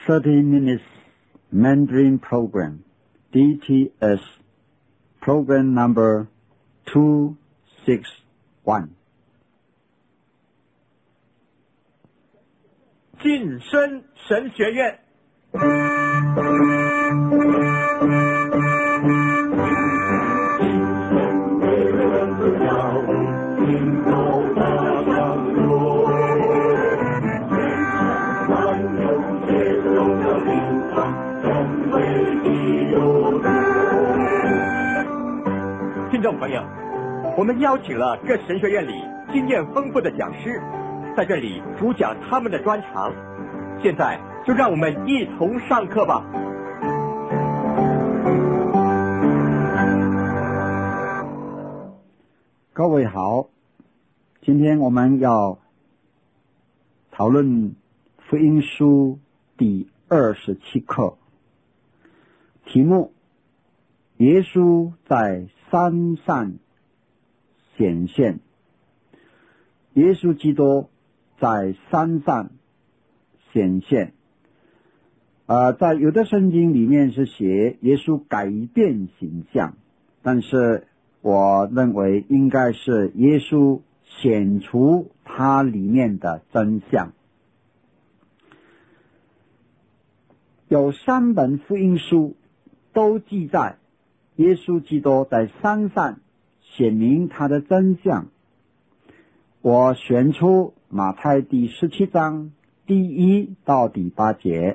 30 minutes Mandarin program, DTS, program number 261. 晋升神学院。听众朋友，我们邀请了各神学院里经验丰富的讲师，在这里主讲他们的专长。现在就让我们一同上课吧。 各位好，今天我们要讨论福音书第27课，题目：耶稣在山上显现。耶稣基督在山上显现。在有的圣经里面是写耶稣改变形象，但是我认为应该是耶稣显出他里面的真相。有3本福音书都记载耶稣基督在山上显明他的真相。我选出马太第17章第1到第8节，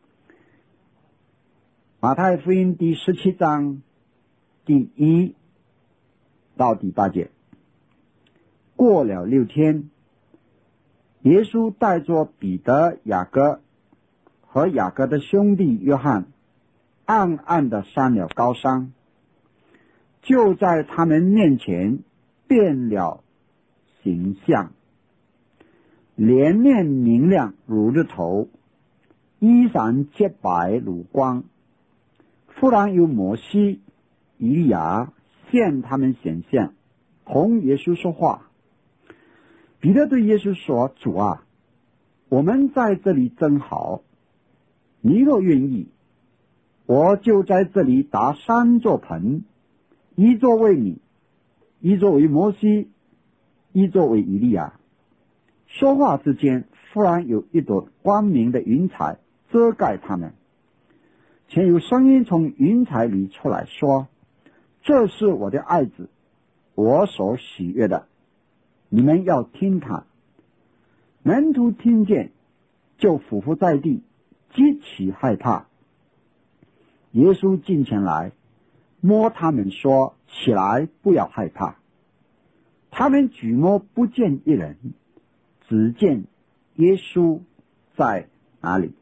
马太福音第17章第1到第8节。过了6天，耶稣带着彼得、雅各和雅各的兄弟约翰，暗暗地上了高山，就在他们面前变了形象，脸面明亮如日头，衣裳洁白如光。忽然有摩西、以利亚向他们显现，同耶稣说话。彼得对耶稣说：主啊，我们在这里真好，你若愿意，我就在这里搭3座棚，一座为你，一座为摩西，一座为以利亚。说话之间，忽然有一朵光明的云彩遮盖他们，且有声音从云彩里出来说：这是我的爱子，我所喜悦的，你们要听他。门徒听见，就俯伏在地，极其害怕。耶稣近前来，摸他们说：起来，不要害怕。他们举目不见一人，只见耶稣在哪里。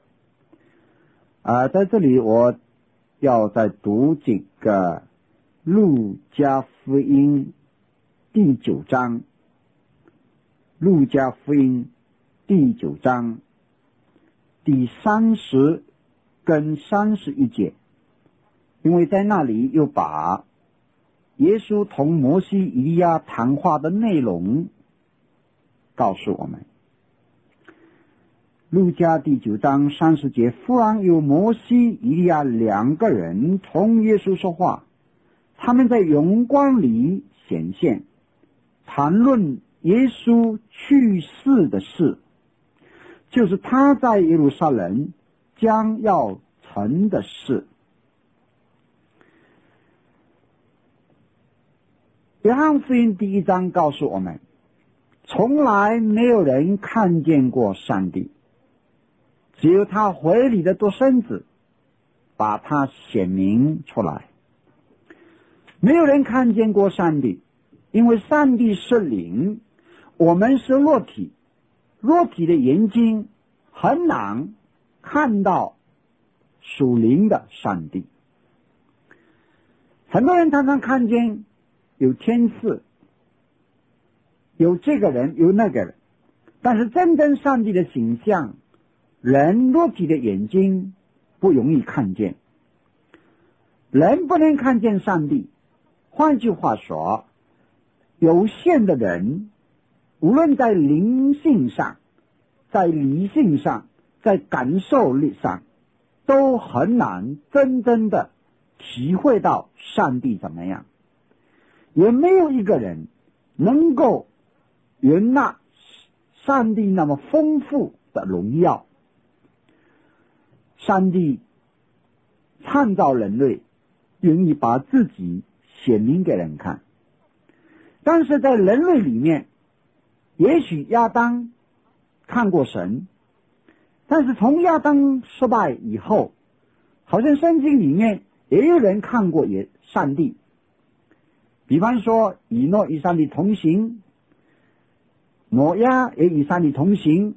在这里我要再读几个路加福音第9章，路加福音第9章第30跟31节，因为在那里又把耶稣同摩西、以利亚谈话的内容告诉我们。路加第9章30节，忽然有摩西、以利亚2个人同耶稣说话，他们在荣光里显现，谈论耶稣去世的事，就是他在耶路撒冷将要成的事。约翰福音第1章告诉我们，从来没有人看见过上帝，只有他怀里的独生子把他显明出来。没有人看见过上帝，因为上帝是灵，我们是肉体，肉体的眼睛很难看到属灵的上帝。很多人常常看见有天使，有这个人，有那个人，但是真正上帝的形象，人肉体的眼睛不容易看见。人不能看见上帝，换句话说，有限的人无论在灵性上，在理性上， 在感受力上都很难真正的体会到上帝怎么样，也没有一个人能够容纳上帝那么丰富的荣耀。上帝创造人类，愿意把自己显明给人看，但是在人类里面，也许亚当看过神，但是从亚当失败以后，好像圣经里面也有人看过上帝。比方说以诺与上帝同行，挪亚也与上帝同行，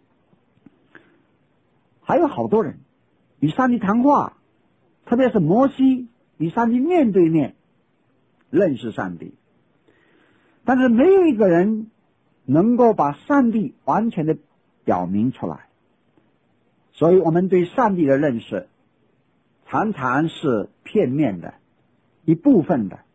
还有好多人与上帝谈话，特别是摩西与上帝面对面认识上帝，但是没有一个人能够把上帝完全的表明出来。所以我们对上帝的认识常常是片面的，一部分的。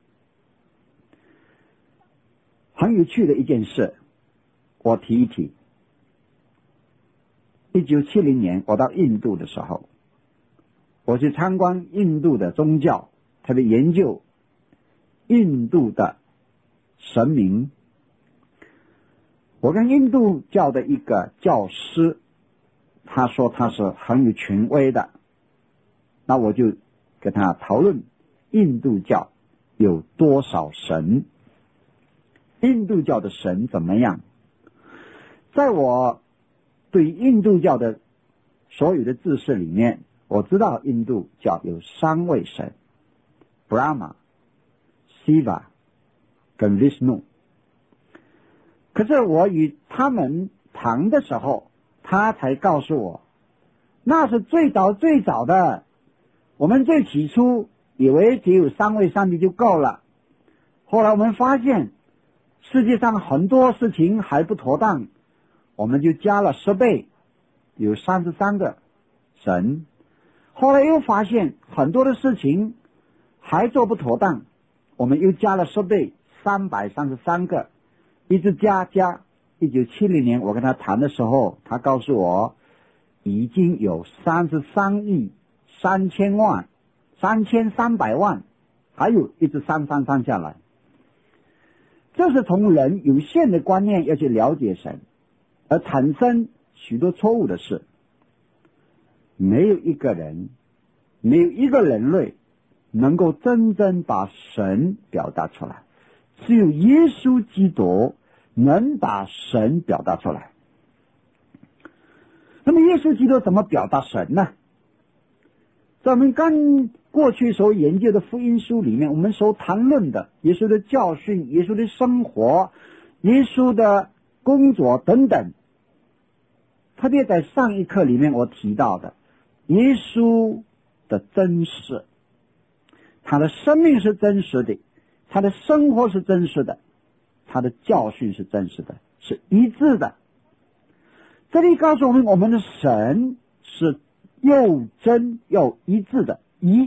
很有趣的一件事，我提一提。1970年我到印度的时候，我去参观印度的宗教，特别研究印度的神明。我跟印度教的一个教师，他说他是很有权威的，那我就跟他讨论印度教有多少神，印度教的神怎么样。在我对印度教的所有的知识里面，我知道印度教有3位神， Brahma、Shiva 跟 Vishnu。 可是我与他们谈的时候，他才告诉我，那是最早的，我们最起初以为只有3位上帝就够了，后来我们发现世界上很多事情还不妥当，我们就加了10倍，有33个神。后来又发现很多的事情还做不妥当，我们又加了10倍，333个，一直加。1970年我跟他谈的时候，他告诉我已经有33亿3000万3300万，还有一直3下来。这是从人有限的观念要去了解神而产生许多错误的事。没有一个人，没有一个人类能够真正把神表达出来，只有耶稣基督能把神表达出来。那么耶稣基督怎么表达神呢？在我们刚过去所研究的福音书里面，我们所谈论的耶稣的教训、耶稣的生活、耶稣的工作等等，特别在上一课里面我提到的耶稣的真实，他的生命是真实的，他的生活是真实的，他的教训是真实的，是一致的。这里告诉我们，我们的神是又真又一致的，一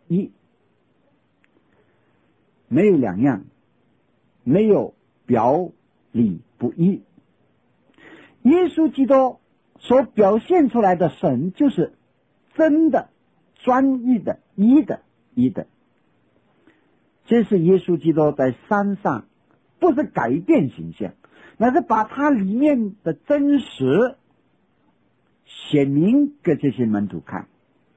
没有两样，没有表里不一。耶稣基督所表现出来的神就是真的、专一的、一的。这是耶稣基督在山上不是改变形象，乃是把他里面的真实显明给这些门徒看。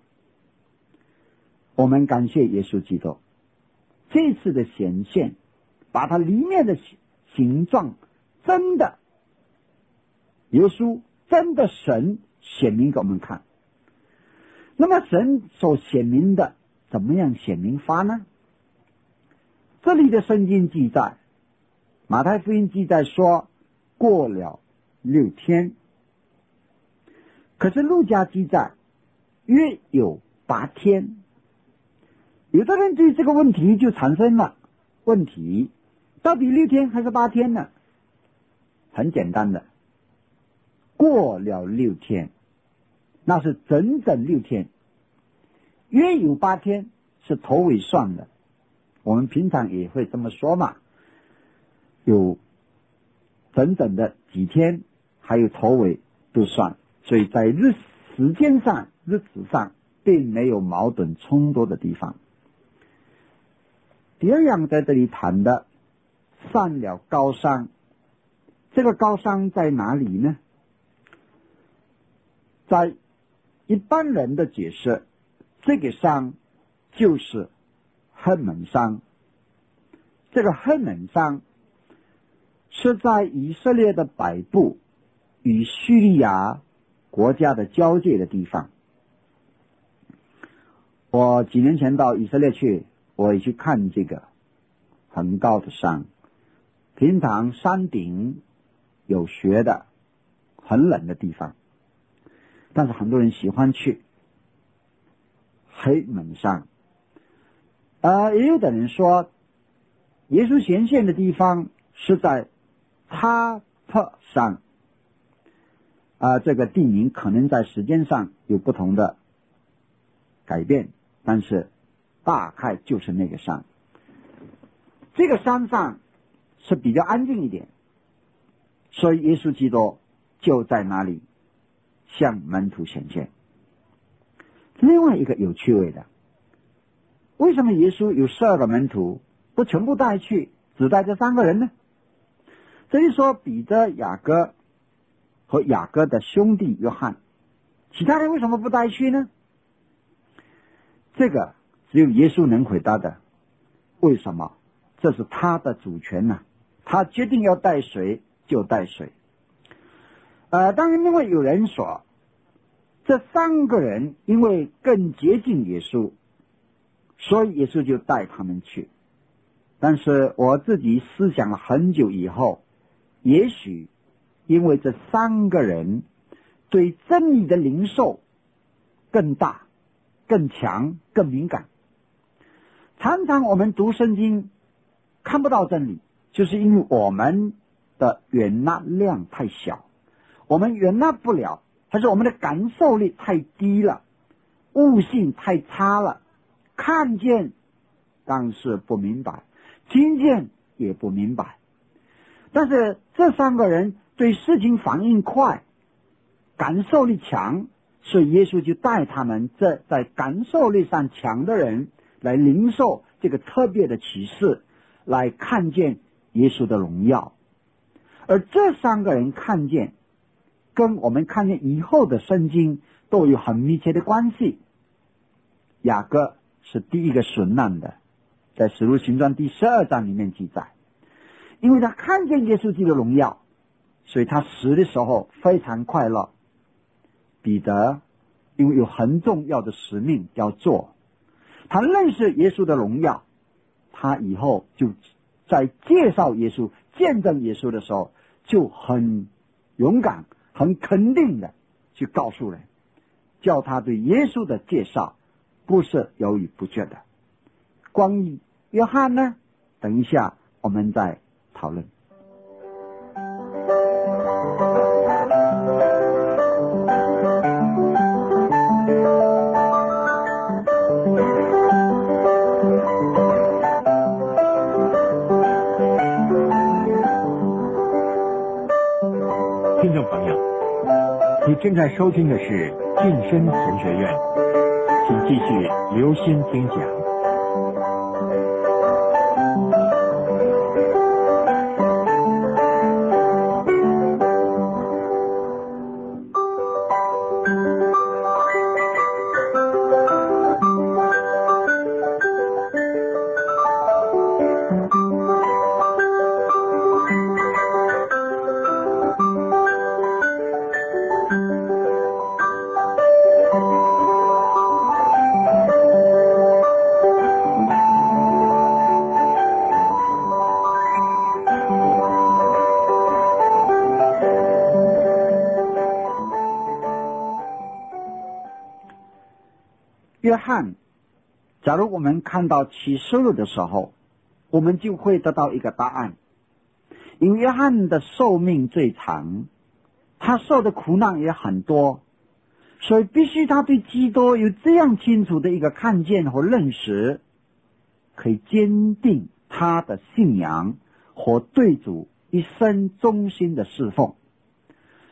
我们感谢耶稣基督这次的显现，把他里面的形状真的耶稣真的神显明给我们看。那么神所显明的怎么样显明法呢？这里的圣经记载，马太福音记载说过了6天，可是路加记载约有8天。有的人对这个问题就产生了问题，到底6天还是8天呢？很简单的，过了6天，那是整整6天，约有8天是头尾算的，我们平常也会这么说嘛，有整整的几天，还有头尾都算。 所以在时间上、日子上并没有矛盾冲突的地方。第二样在这里谈的上了高山，这个高山在哪里呢？在一般人的解释，这个山就是黑门山。这个黑门山是在以色列的北部与叙利亚国家的交界的地方。我几年前到以色列去，我也去看这个很高的山，平常山顶有雪的，很冷的地方，但是很多人喜欢去黑门山。也有的人说耶稣显现的地方是在塔特山，这个地名可能在时间上有不同的改变，但是大概就是那个山。这个山上是比较安静一点，所以耶稣基督就在那里向门徒显现。另外一个有趣味的，为什么耶稣有12个门徒不全部带去，只带这3个人呢？这里说彼得、雅各和雅各的兄弟约翰，其他人为什么不带去呢？这个只有耶稣能回答的。为什么？这是他的主权呐，他决定要带谁就带谁。当然另外有人说这3个人因为更接近耶稣，所以耶稣就带他们去。但是我自己思想了很久以后，也许因为这3个人对真理的领受更大、更强、更敏感。常常我们读圣经看不到真理，就是因为我们的允纳量太小，我们允纳不了，还是我们的感受力太低了，悟性太差了，看见但是不明白，听见也不明白。但是这3个人对事情反应快，感受力强，所以耶稣就带他们这在感受力上强的人来领受这个特别的启示，来看见耶稣的荣耀。而这3个人看见跟我们看见以后的圣经都有很密切的关系。雅各是第一个殉难的，在使徒行传第12章里面记载，因为他看见耶稣基督的荣耀，所以他死的时候非常快乐。彼得因为有很重要的使命要做，他认识耶稣的荣耀，他以后就在介绍耶稣、见证耶稣的时候就很勇敢、很肯定的去告诉人，叫他对耶稣的介绍不是犹豫不决的。关于约翰呢，等一下我们再讨论。 听众朋友，你正在收听的是晋升神学院，请继续留心听讲。 约翰，假如我们看到启示录的时候，我们就会得到一个答案。因为约翰的寿命最长，他受的苦难也很多，所以必须他对基督有这样清楚的一个看见和认识，可以坚定他的信仰和对主一生忠心的侍奉。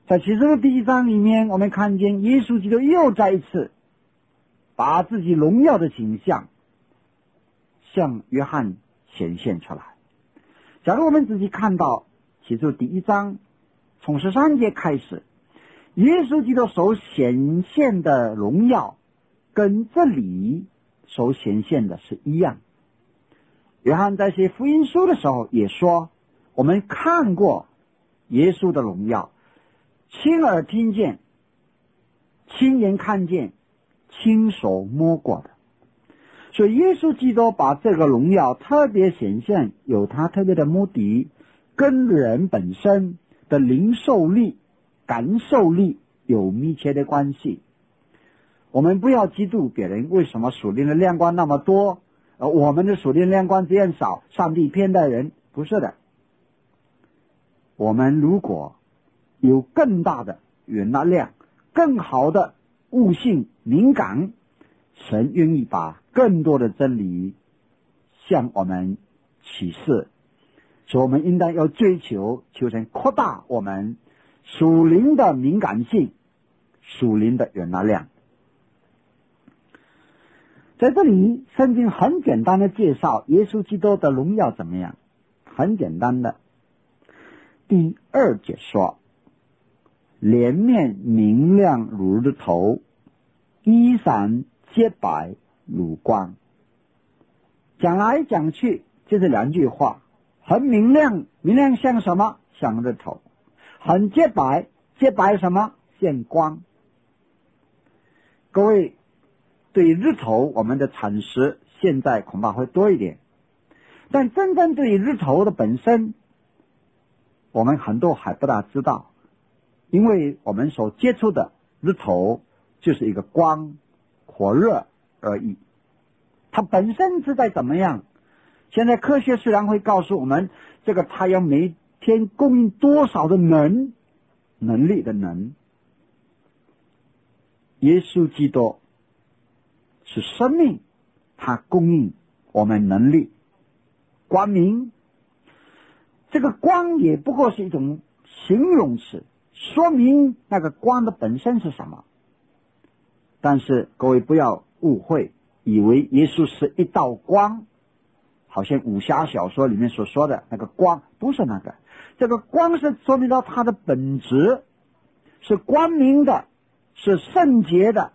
在启示录第1章里面，我们看见耶稣基督又再一次把自己荣耀的形象向约翰显现出来。假如我们仔细看到启示录第1章从13节开始，耶稣基督所显现的荣耀跟这里所显现的是一样。约翰在写福音书的时候也说，我们看过耶稣的荣耀，亲耳听见，亲眼看见，亲手摸过的。所以耶稣基督把这个荣耀特别显现，有他特别的目的，跟人本身的灵受力、感受力有密切的关系。我们不要嫉妒别人为什么属灵的亮光那么多，我们的属灵亮光这样少，上帝偏待人。不是的，我们如果有更大的原纳量，更好的悟性敏感，神愿意把更多的真理向我们启示，所以我们应当要追求，求神扩大我们属灵的敏感性，属灵的原纳量。在这里圣经很简单的介绍耶稣基督的荣耀怎么样，很简单的。第2节说，脸面明亮如日头，衣裳洁白如光。讲来讲去就是2句话，很明亮，明亮像什么？像日头。很洁白，洁白什么？像光。各位对日头我们的阐释现在恐怕会多一点，但真正对日头的本身我们很多还不大知道，因为我们所接触的日头就是一个光火热而已，它本身是在怎么样。现在科学虽然会告诉我们这个太阳每天供应多少的能力的能，耶稣基督是生命，它供应我们能力光明。这个光也不过是一种形容词，说明那个光的本身是什么。但是各位不要误会，以为耶稣是一道光，好像武侠小说里面所说的那个光，不是那个。这个光是说明到它的本质是光明的，是圣洁的。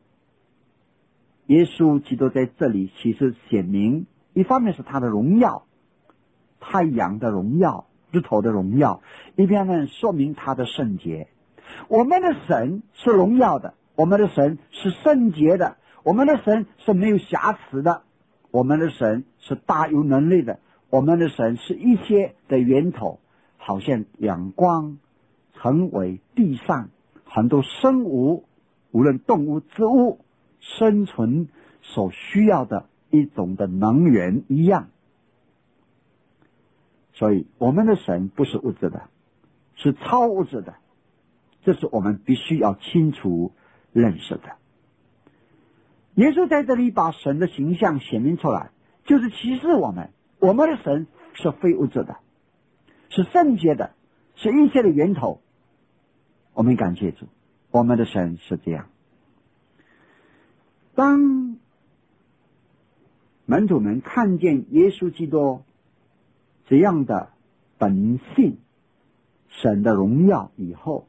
耶稣基督在这里其实显明，一方面是他的荣耀，太阳的荣耀，日头的荣耀，一方面说明他的圣洁。我们的神是荣耀的，我们的神是圣洁的，我们的神是没有瑕疵的，我们的神是大有能力的，我们的神是一切的源头，好像阳光成为地上很多生物，无论动物植物生存所需要的一种的能源一样。所以我们的神不是物质的，是超物质的，这是我们必须要清楚认识的。耶稣在这里把神的形象显明出来，就是启示我们的神是非物质的，是圣洁的，是一切的源头。我们感谢主，我们的神是这样。当门徒们看见耶稣基督这样的本性，神的荣耀以后，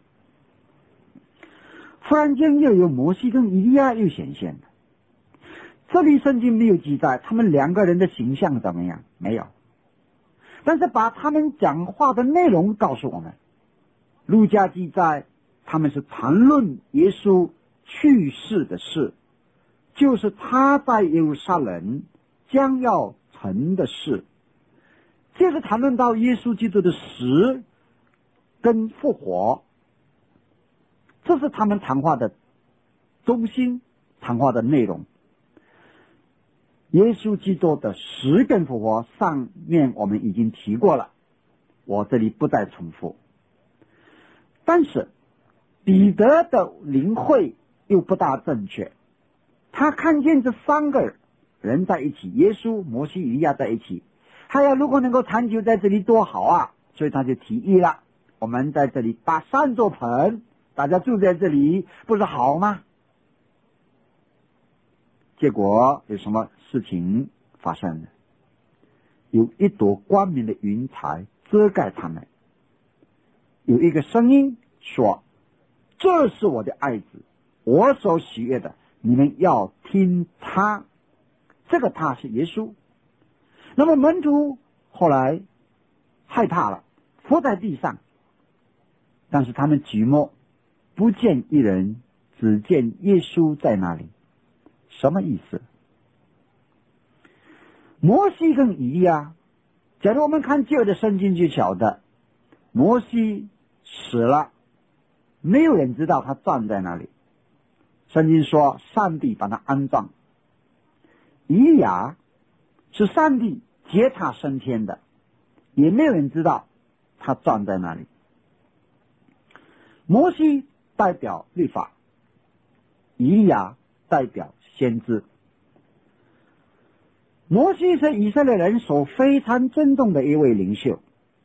忽然间又有摩西跟以利亚又显现了。这里圣经没有记载他们2个人的形象怎么样，没有，但是把他们讲话的内容告诉我们。路加记载他们是谈论耶稣去世的事，就是他在耶路撒冷将要成的事。接着谈论到耶稣基督的死跟复活，这是他们谈话的中心，谈话的内容。耶稣基督的死跟复活上面我们已经提过了，我这里不再重复。但是彼得的领会又不大正确，他看见这3个人在一起，耶稣、摩西、以利亚在一起，如果能够长久在这里多好啊，所以他就提议了， 我们在这里搭3座棚，大家住在这里不是好吗？结果有什么事情发生呢？有一朵光明的云彩遮盖他们，有一个声音说：这是我的爱子，我所喜悦的，你们要听他。这个他是耶稣。那么门徒后来害怕了，伏在地上，但是他们寂寞，不见一人，只见耶稣在那里。什么意思？摩西跟以利亚，假如我们看旧的圣经就晓得，摩西死了，没有人知道他站在那里。圣经说上帝把他安葬。以利亚是上帝接他升天的，也没有人知道他站在那里。摩西代表律法，以利亚代表先知。摩西是以色列人所非常尊重的一位领袖，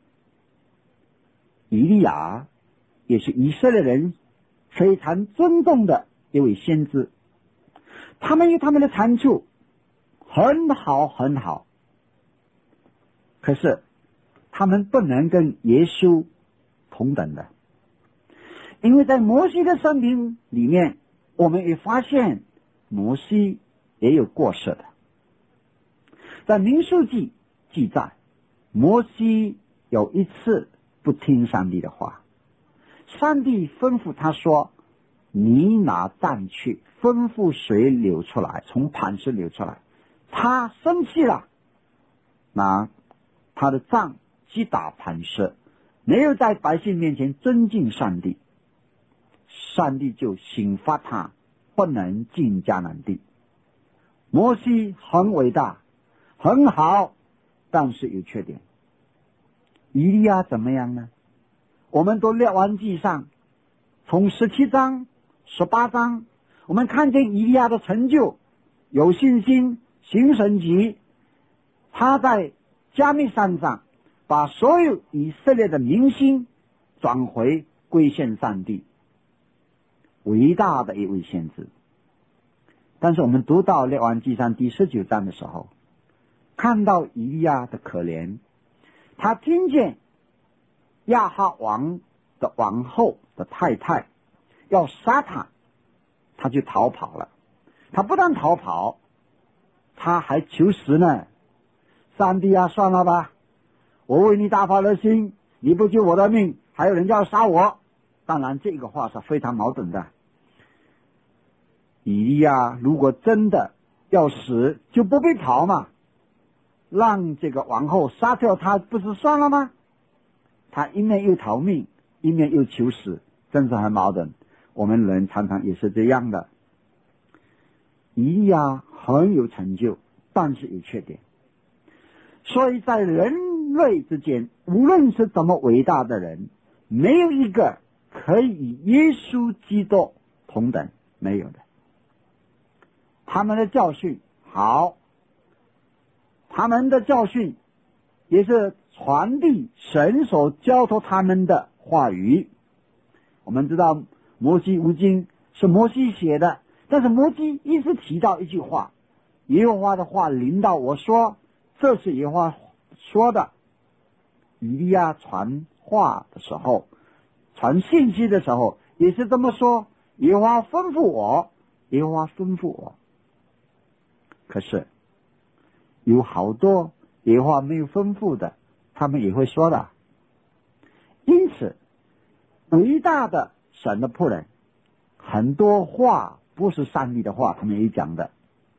以利亚也是以色列人非常尊重的一位先知。他们有他们的长处，很好很好，可是他们不能跟耶稣同等的。因为在摩西的生命里面，我们也发现摩西也有过失的。在民数记记载，摩西有一次不听上帝的话，上帝吩咐他说：你拿杖去，吩咐水流出来，从磐石流出来。他生气了，拿他的杖击打磐石，没有在百姓面前尊敬上帝，上帝就刑罚他不能进迦南地。摩西很伟大很好，但是有缺点。以利亚怎么样呢？我们都列王记上从17章18章，我们看见以利亚的成就，有信心，行神迹。他在加密山上把所有以色列的民心转回归献上帝，伟大的一位先知。但是我们读到列王记上第19章的时候，看到以利亚的可怜，他听见亚哈王的王后的太太要杀他，他就逃跑了。他不但逃跑，他还求死呢。上帝啊，算了吧，我为你大发热心，你不救我的命，还有人要杀我。当然这个话是非常矛盾的。以利亚如果真的要死，就不必逃嘛，让这个王后杀掉他不是算了吗？他一面又逃命，一面又求死，真是很矛盾。我们人常常也是这样的。以利亚很有成就，但是有缺点。所以在人类之间，无论是怎么伟大的人，没有一个可以与耶稣基督同等，没有的。他们的教训好，他们的教训也是传递神所交托他们的话语。我们知道摩西五经是摩西写的，但是摩西一直提到一句话，耶和华的话临到我说，这是耶和华说的。以利亚传话的时候，传信息的时候也是这么说，耶和华吩咐我，耶和华吩咐我。可是有好多耶和华没有吩咐的，他们也会说的。因此伟大的神的仆人，很多话不是上帝的话，他们也讲的。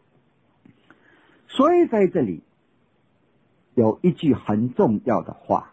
所以在这里有一句很重要的话，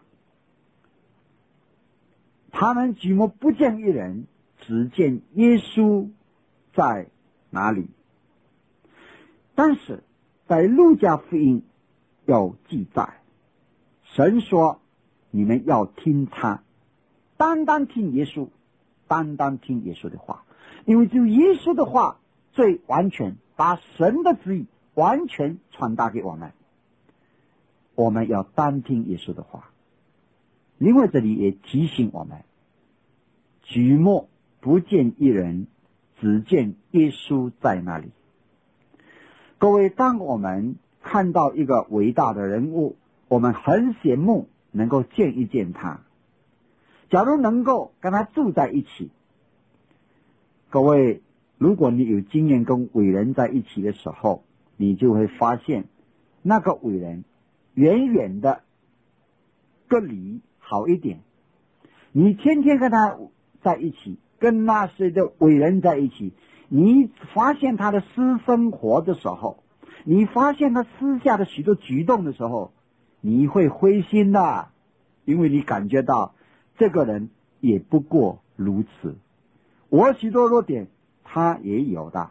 他们举目不见一人，只见耶稣在哪里。但是在路加福音有记载，神说你们要听他，单单听耶稣，单单听耶稣的话，因为只有耶稣的话最完全，把神的旨意完全传达给我们。我们要单听耶稣的话。 另外这里也提醒我们，举目不见一人，只见耶稣在那里。各位，当我们看到一个伟大的人物，我们很羡慕能够见一见他，假如能够跟他住在一起。各位，如果你有经验跟伟人在一起的时候，你就会发现那个伟人远远的隔离好一点，你天天跟他在一起，跟那些的伟人在一起，你发现他的私生活的时候，你发现他私下的许多举动的时候，你会灰心的，因为你感觉到这个人也不过如此，我许多弱点他也有的。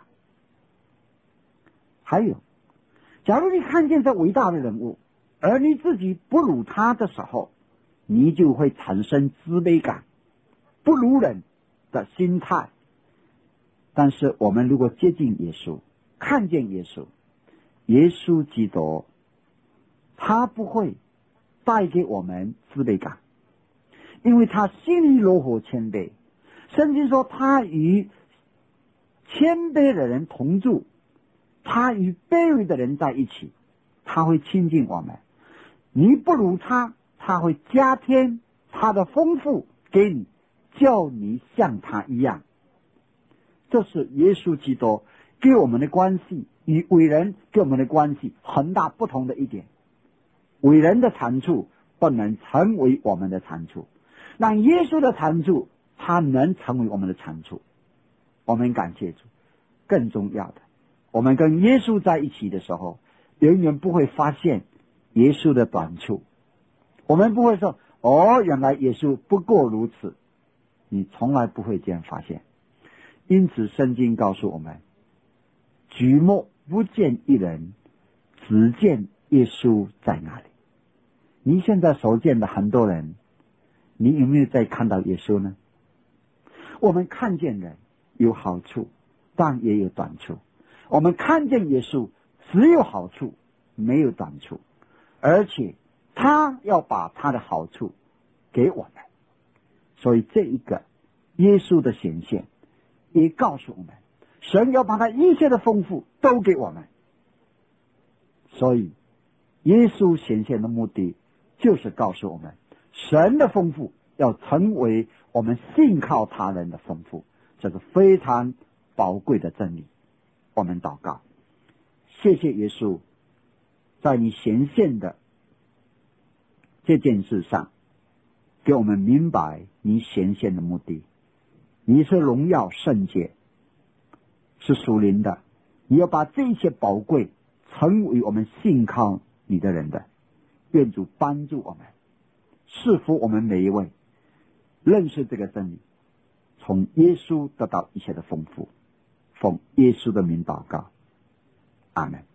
还有，假如你看见这伟大的人物，而你自己不如他的时候，你就会产生自卑感，不如人的心态。但是我们如果接近耶稣，看见耶稣，耶稣基督他不会带给我们自卑感，因为他心里柔和谦卑。圣经说他与谦卑的人同住，他与卑微的人在一起，他会亲近我们。你不如他，他会加添他的丰富给你，叫你像他一样。这是耶稣基督给我们的关系与伟人给我们的关系很大不同的一点。伟人的长处不能成为我们的长处，让耶稣的长处他能成为我们的长处。我们感谢主。更重要的，我们跟耶稣在一起的时候，永远不会发现耶稣的短处。我们不会说，原来耶稣不过如此，你从来不会这样发现。因此圣经告诉我们，举目不见一人，只见耶稣在那里。你现在所见的很多人，你有没有在看到耶稣呢？我们看见人有好处，但也有短处。我们看见耶稣只有好处，没有短处，而且他要把他的好处给我们。所以这一个耶稣的显现也告诉我们，神要把他一切的丰富都给我们。所以耶稣显现的目的就是告诉我们，神的丰富要成为我们信靠他人的丰富，这是非常宝贵的真理。我们祷告，谢谢耶稣，在你显现的这件事上，给我们明白你显现的目的。你是荣耀圣洁，是属灵的，你要把这些宝贵成为我们信靠你的人的。愿主帮助我们，赐福我们每一位认识这个真理，从耶稣得到一切的丰富。奉耶稣的名祷告，阿们。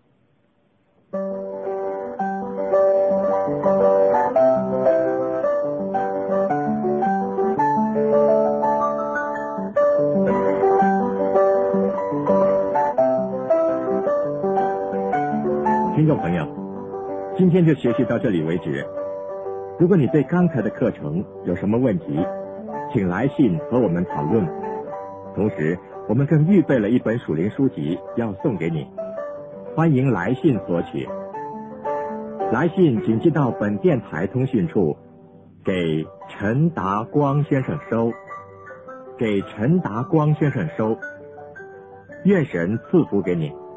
听众朋友，今天就学习到这里为止。如果你对刚才的课程有什么问题，请来信和我们讨论。同时我们更预备了一本属灵书籍要送给你，欢迎来信索取。来信请寄到本电台通讯处，给陈达光先生收。给陈达光先生收。愿神赐福给你。